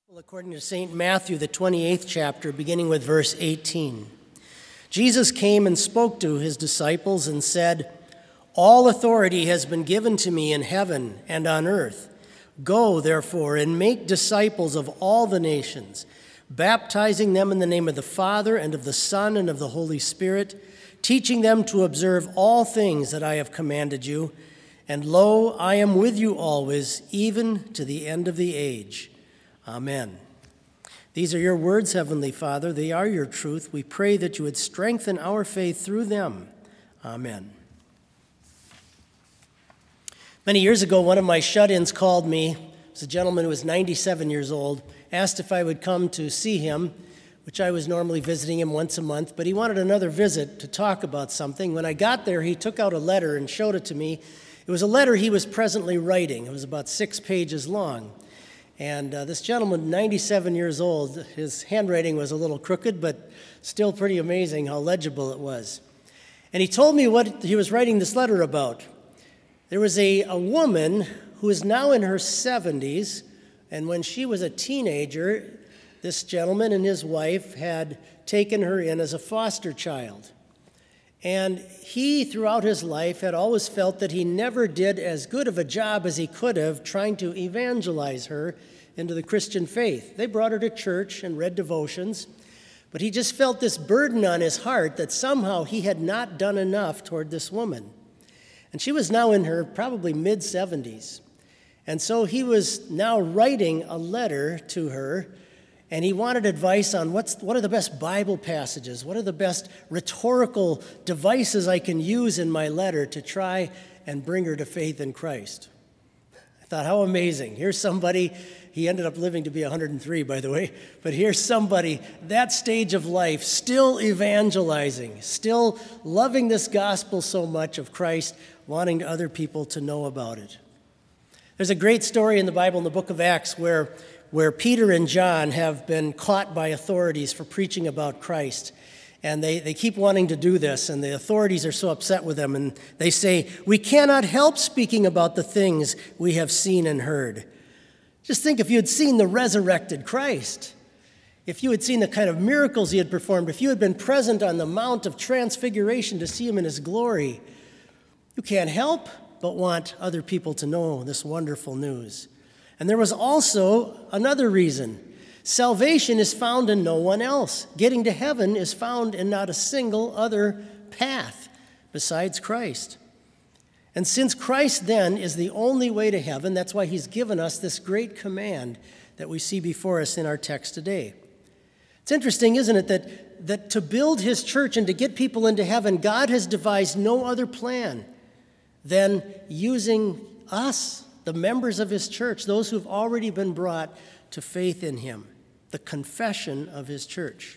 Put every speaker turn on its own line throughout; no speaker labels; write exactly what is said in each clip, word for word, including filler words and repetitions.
Well, according to Saint Matthew, the twenty-eighth chapter, beginning with verse eighteen. Jesus came and spoke to his disciples and said, "All authority has been given to me in heaven and on earth. Go, therefore, and make disciples of all the nations, baptizing them in the name of the Father and of the Son and of the Holy Spirit, teaching them to observe all things that I have commanded you. And lo, I am with you always, even to the end of the age." Amen. These are your words, Heavenly Father. They are your truth. We pray that you would strengthen our faith through them. Amen. Many years ago, one of my shut-ins called me. It was a gentleman who was ninety-seven years old, asked if I would come to see him, which I was normally visiting him once a month, but he wanted another visit to talk about something. When I got there, he took out a letter and showed it to me. It was a letter he was presently writing. It was about six pages long. And uh, this gentleman, ninety-seven years old, his handwriting was a little crooked, but still pretty amazing how legible it was. And he told me what he was writing this letter about. There was a, a woman who is now in her seventies, and when she was a teenager, this gentleman and his wife had taken her in as a foster child. And he, throughout his life, had always felt that he never did as good of a job as he could have trying to evangelize her into the Christian faith. They brought her to church and read devotions, but he just felt this burden on his heart that somehow he had not done enough toward this woman. And she was now in her probably mid-seventies. And so he was now writing a letter to her, and he wanted advice on what's, what are the best Bible passages, what are the best rhetorical devices I can use in my letter to try and bring her to faith in Christ. I thought, how amazing. Here's somebody, he ended up living to be one hundred three, by the way, but here's somebody, that stage of life, still evangelizing, still loving this gospel so much of Christ, wanting other people to know about it. There's a great story in the Bible in the book of Acts where where Peter and John have been caught by authorities for preaching about Christ. And they, they keep wanting to do this, and the authorities are so upset with them, and they say, "We cannot help speaking about the things we have seen and heard." Just think if you had seen the resurrected Christ, if you had seen the kind of miracles he had performed, if you had been present on the Mount of Transfiguration to see him in his glory, you can't help but want other people to know this wonderful news. And there was also another reason. Salvation is found in no one else. Getting to heaven is found in not a single other path besides Christ. And since Christ then is the only way to heaven, that's why he's given us this great command that we see before us in our text today. It's interesting, isn't it, that, that to build his church and to get people into heaven, God has devised no other plan than using us, the members of his church, those who've already been brought to faith in him, the confession of his church.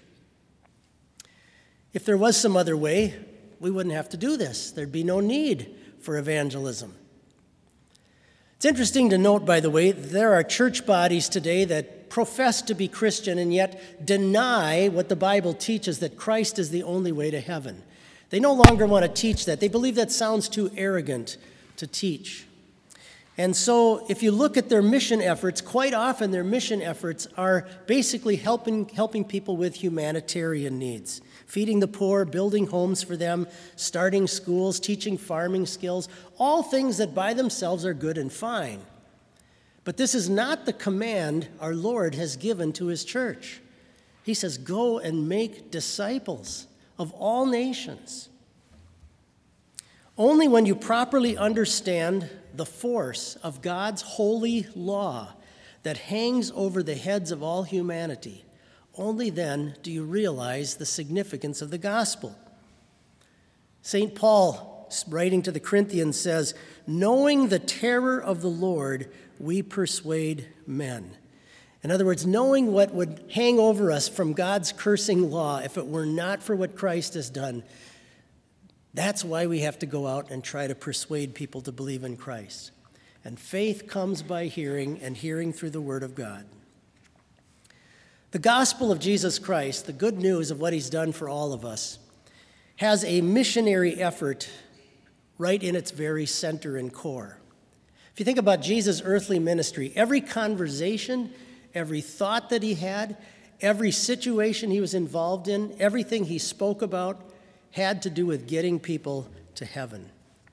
If there was some other way, we wouldn't have to do this. There'd be no need for evangelism. It's interesting to note, by the way, that there are church bodies today that profess to be Christian and yet deny what the Bible teaches, that Christ is the only way to heaven. They no longer want to teach that. They believe that sounds too arrogant to teach. And so if you look at their mission efforts, quite often their mission efforts are basically helping, helping people with humanitarian needs, feeding the poor, building homes for them, starting schools, teaching farming skills, all things that by themselves are good and fine. But this is not the command our Lord has given to his church. He says, "Go and make disciples of all nations." Only when you properly understand the force of God's holy law that hangs over the heads of all humanity, only then do you realize the significance of the gospel. Saint Paul, writing to the Corinthians, says, "Knowing the terror of the Lord, we persuade men." In other words, knowing what would hang over us from God's cursing law if it were not for what Christ has done, that's why we have to go out and try to persuade people to believe in Christ. And faith comes by hearing, and hearing through the Word of God. The gospel of Jesus Christ, the good news of what he's done for all of us, has a missionary effort right in its very center and core. If you think about Jesus' earthly ministry, every conversation, every thought that he had, every situation he was involved in, everything he spoke about had to do with getting people to heaven.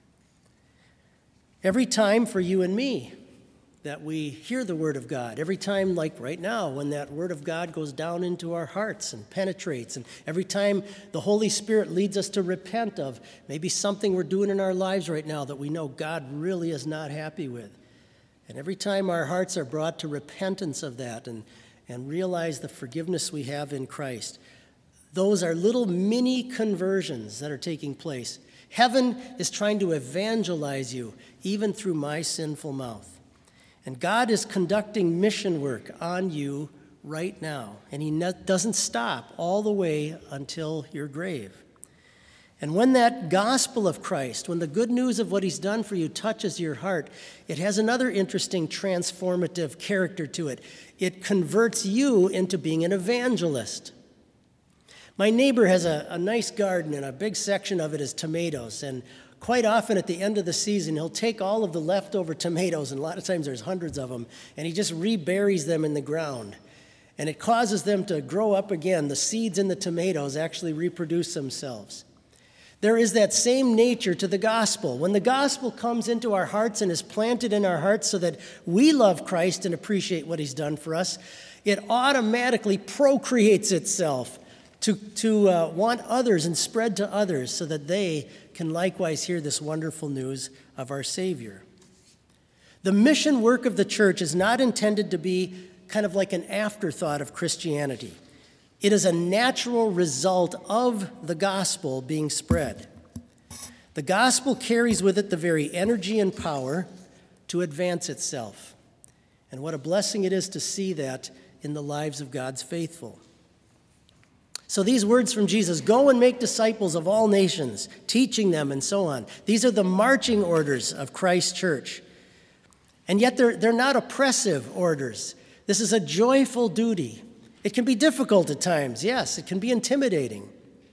Every time for you and me that we hear the Word of God, every time, like right now, when that Word of God goes down into our hearts and penetrates, and every time the Holy Spirit leads us to repent of maybe something we're doing in our lives right now that we know God really is not happy with, and every time our hearts are brought to repentance of that and, and realize the forgiveness we have in Christ, those are little mini conversions that are taking place. Heaven is trying to evangelize you, even through my sinful mouth. And God is conducting mission work on you right now, and he ne- doesn't stop all the way until your grave. And when that gospel of Christ, when the good news of what he's done for you touches your heart, it has another interesting transformative character to it. It converts you into being an evangelist. My neighbor has a, a nice garden, and a big section of it is tomatoes. And quite often at the end of the season, he'll take all of the leftover tomatoes, and a lot of times there's hundreds of them, and he just reburies them in the ground. And it causes them to grow up again. The seeds in the tomatoes actually reproduce themselves. There is that same nature to the gospel. When the gospel comes into our hearts and is planted in our hearts so that we love Christ and appreciate what he's done for us, it automatically procreates itself to, to uh, want others and spread to others so that they can likewise hear this wonderful news of our Savior. The mission work of the church is not intended to be kind of like an afterthought of Christianity. It is a natural result of the gospel being spread. The gospel carries with it the very energy and power to advance itself. And what a blessing it is to see that in the lives of God's faithful. So these words from Jesus, go and make disciples of all nations, teaching them and so on. These are the marching orders of Christ's church. And yet they're, they're not oppressive orders. This is a joyful duty. It can be difficult at times, yes. It can be intimidating.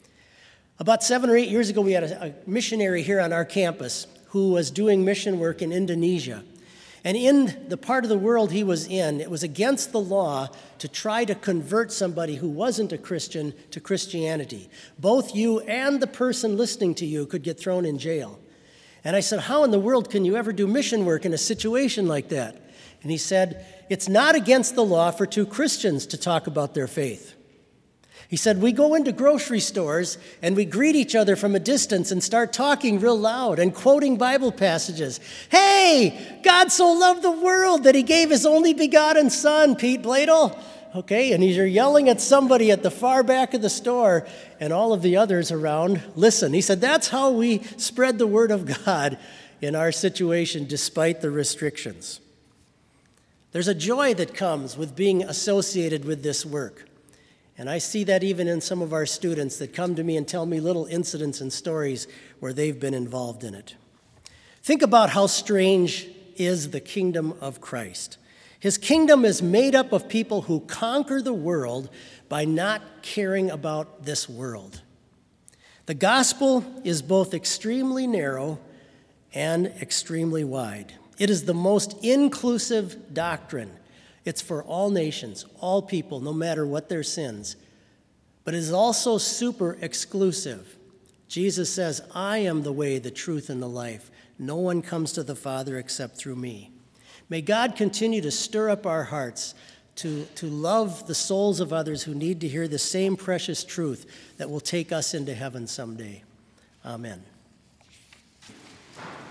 About seven or eight years ago, we had a, a missionary here on our campus who was doing mission work in Indonesia. And in the part of the world he was in, it was against the law to try to convert somebody who wasn't a Christian to Christianity. Both you and the person listening to you could get thrown in jail. And I said, how in the world can you ever do mission work in a situation like that? And he said, it's not against the law for two Christians to talk about their faith. He said, we go into grocery stores and we greet each other from a distance and start talking real loud and quoting Bible passages. Hey, God so loved the world that he gave his only begotten son, Pete Bladel. Okay, and you're yelling at somebody at the far back of the store and all of the others around listen. He said, that's how we spread the word of God in our situation despite the restrictions. There's a joy that comes with being associated with this work. And I see that even in some of our students that come to me and tell me little incidents and stories where they've been involved in it. Think about how strange is the kingdom of Christ. His kingdom is made up of people who conquer the world by not caring about this world. The gospel is both extremely narrow and extremely wide. It is the most inclusive doctrine. It's for all nations, all people, no matter what their sins. But it is also super exclusive. Jesus says, I am the way, the truth, and the life. No one comes to the Father except through me. May God continue to stir up our hearts to, to love the souls of others who need to hear the same precious truth that will take us into heaven someday. Amen.